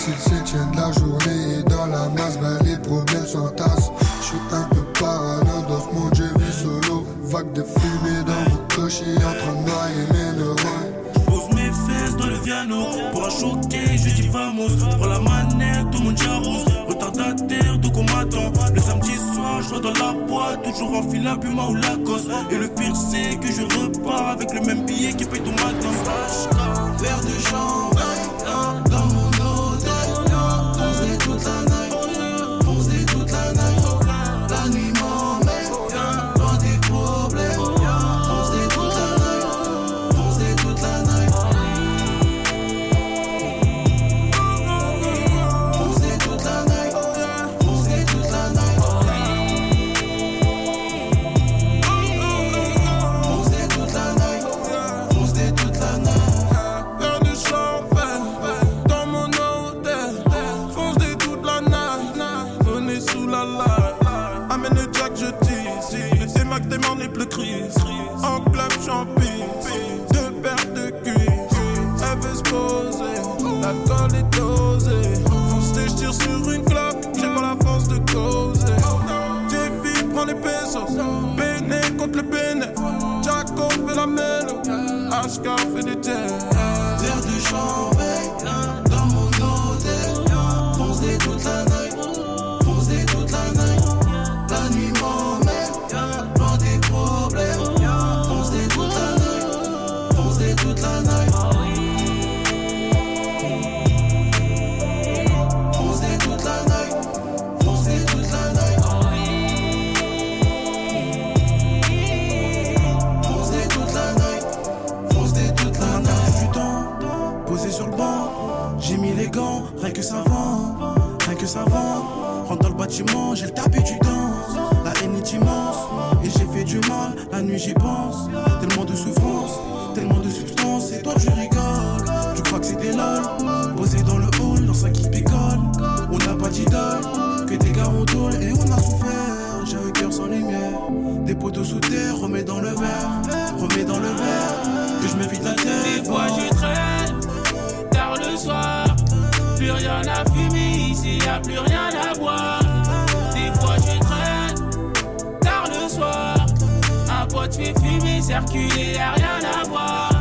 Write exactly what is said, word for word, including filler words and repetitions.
s'ils s'y tiennent la journée. Et dans la masse, ben les problèmes s'entassent. J'suis un peu parano dans ce monde, je vis solo. Vague de fumée dans mon cocher, en train de noyer mes neurones. J'pose mes fesses dans le piano. Pour la choquer, je dis vamos. Prends la manette, tout le monde j'arrose. Retardataire, tout qu'on m'attend. Le samedi soir, je dans la boîte. Toujours en fil à Puma ou Lacoste. Et le pire c'est que je repars avec le même billet qui paye ton matin. Verre de champagne dans mon hôtel. Foncez toute la night. Foncez toute la night. La nuit m'emmène loin des problèmes. Foncez toute la night. Foncez toute la night. Foncez toute la night. Foncez toute la night. Foncez toute la night. Foncez toute la night. Verre de champagne dans mon hôtel. Foncez toute la night. Venez sous la light. Amène le jack, je tease. C'est Mac des morts n'est plus crise. En club champis. Deux paires de cuisses. Elle veut se poser. L'alcool est dosé. Foncez, je tire sur une clope. J'ai pas la force de causer. Jeffy prend les pesos. Béné contre le Béné. Jaco fait la mélo. H K fait des jets. Verre de champagne dans mon hôtel. Foncez toute la night. Foncez toute la night. La nuit m'emmène loin des problèmes. Foncez toute la night. Foncez toute la night. Foncez toute la night. Foncez toute la night. Foncez toute la night. Foncez toute la night. Du temps posé sur le banc. J'ai mis les gants, rien que ça vend. Rien que ça vend. Rentre dans le bâtiment, j'ai le tapis du danse. La haine est immense. Et j'ai fait du mal, la nuit j'y pense. Tellement de souffrance, tellement de substance. Et toi tu rigoles, tu crois que c'était lol. Posé dans le hall, dans ça qui picole. On n'a pas d'idole, que des gars on tôle. Et on a souffert, j'ai un cœur sans lumière. Des poteaux sous terre, remets dans le verre. Remets dans le verre, que je me vide la tête. Des fois je traîne, tard le soir. Plus rien à fumer ici, y'a plus rien à boire. Des fois je traîne, tard le soir. Un pote fait fumer, circuler, y'a rien à voir.